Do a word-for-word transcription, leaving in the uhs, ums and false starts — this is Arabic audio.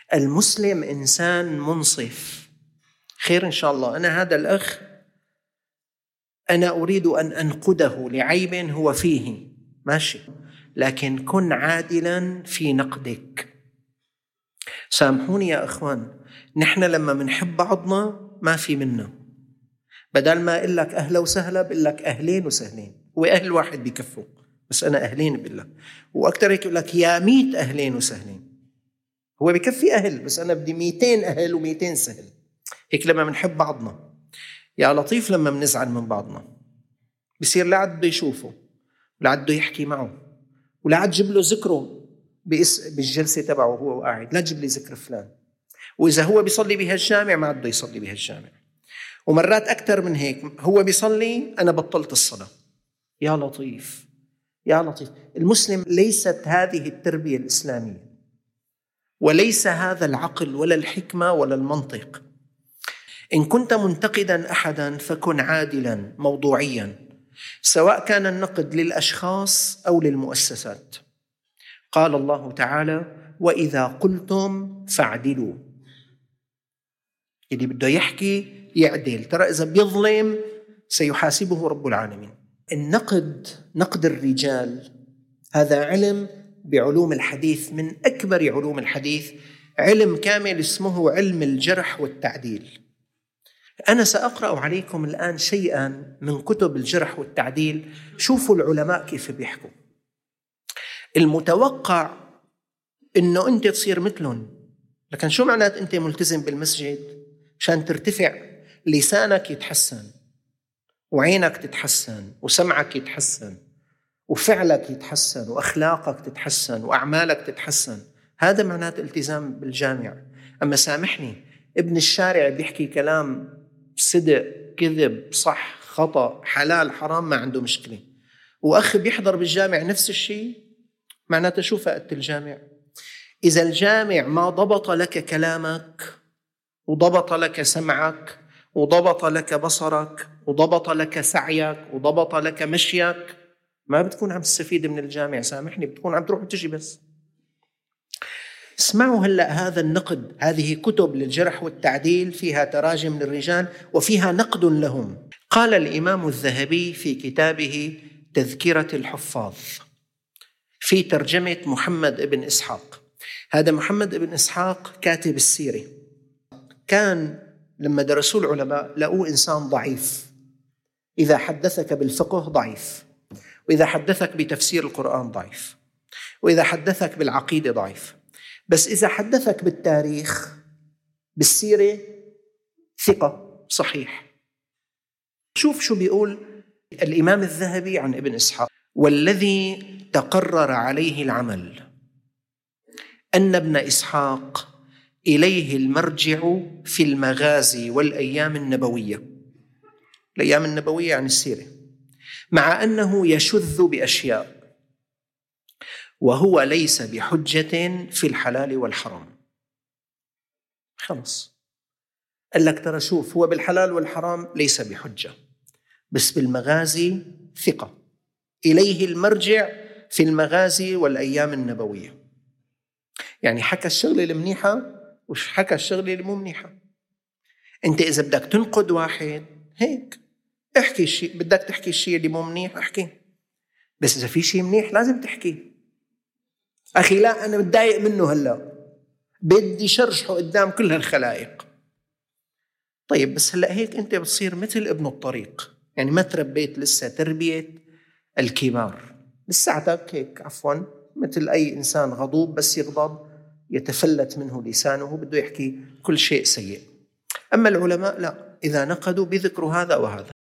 المسلم إنسان منصف. خير إن شاء الله. أنا هذا الأخ أنا أريد أن أنقده لعيب هو فيه، ماشي، لكن كن عادلا في نقدك. سامحوني يا أخوان، نحن لما منحب بعضنا ما في منا، بدل ما أقول لك أهلا وسهلا بقول لك أهلين وسهلين، وأهل واحد بيكفوا، بس أنا أهلين بالله. وأكتر يقول لك يا ميت أهلين وسهلين، هو بيكفي أهل بس أنا بدي ميتين أهل وميتين سهل. هيك لما منحب بعضنا. يا لطيف لما منزعل من بعضنا بصير لا عد بده يشوفه ولا عد بده يحكي معه ولا عد جيب له ذكره بالجلسة تبعه وهو قاعد، لا تجيب لي ذكر فلان. وإذا هو بيصلي بهالجامع ما عد بده يصلي بهالجامع. ومرات أكثر من هيك، هو بيصلي أنا بطلت الصلاة. يا لطيف يا لطيف. المسلم ليست هذه التربية الإسلامية، وليس هذا العقل ولا الحكمة ولا المنطق. إن كنت منتقدا أحدا فكن عادلا موضوعيا، سواء كان النقد للأشخاص أو للمؤسسات. قال الله تعالى وإذا قلتم فاعدلوا. اللي بده يحكي يعدل، ترى إذا بيظلم سيحاسبه رب العالمين. النقد، نقد الرجال، هذا علم بعلوم الحديث، من أكبر علوم الحديث، علم كامل اسمه علم الجرح والتعديل. أنا سأقرأ عليكم الآن شيئا من كتب الجرح والتعديل. شوفوا العلماء كيف بيحكوا. المتوقع إنه أنت تصير مثلهم، لكن شو معنات أنت ملتزم بالمسجد؟ عشان ترتفع، لسانك يتحسن وعينك تتحسن وسمعك يتحسن وفعلك يتحسن وأخلاقك تتحسن وأعمالك تتحسن. هذا معنات التزام بالجامع. أما سامحني، ابن الشارع بيحكي كلام صدق كذب صح خطأ حلال حرام ما عنده مشكلة، وأخ بيحضر بالجامع نفس الشيء، معناته شو فائدة الجامع؟ إذا الجامع ما ضبط لك كلامك وضبط لك سمعك وضبط لك بصرك وضبط لك سعيك وضبط لك مشيك، ما بتكون عم تستفيد من الجامع. سامحني، بتكون عم تروح وتجي بس. اسمعوا هلأ هذا النقد. هذه كتب للجرح والتعديل فيها تراجم للرجال وفيها نقد لهم. قال الإمام الذهبي في كتابه تذكرة الحفاظ في ترجمة محمد بن إسحاق. هذا محمد بن إسحاق كاتب السيرة، كان لما درسوا العلماء لقوه إنسان ضعيف. إذا حدثك بالفقه ضعيف، وإذا حدثك بتفسير القرآن ضعيف، وإذا حدثك بالعقيدة ضعيف، بس إذا حدثك بالتاريخ بالسيرة ثقة صحيح. شوف شو بيقول الإمام الذهبي عن ابن إسحاق: والذي تقرر عليه العمل أن ابن إسحاق إليه المرجع في المغازي والأيام النبوية. الأيام النبوية عن السيرة، مع أنه يشذ بأشياء وهو ليس بحجة في الحلال والحرام. خلص قال لك ترى شوف، هو بالحلال والحرام ليس بحجة، بس بالمغازي ثقة. إليه المرجع في المغازي والأيام النبوية، يعني حكى الشغلة المنيحة وش حكى الشغلة المو منيحة. أنت إذا بدك تنقد واحد هيك احكي الشيء، بدك تحكي الشيء اللي مو منيح احكي، بس إذا في شيء منيح لازم تحكي. أخي لا أنا متضايق منه هلأ بدي شرحه قدام كل هالخلائق. طيب بس هلأ هيك أنت بتصير مثل ابن الطريق، يعني ما تربيت لسه تربية الكبار، لساتك هيك عفوا مثل أي إنسان غضوب، بس يغضب يتفلت منه لسانه بده يحكي كل شيء سيء. أما العلماء لا، إذا نقدوا بذكروا هذا وهذا.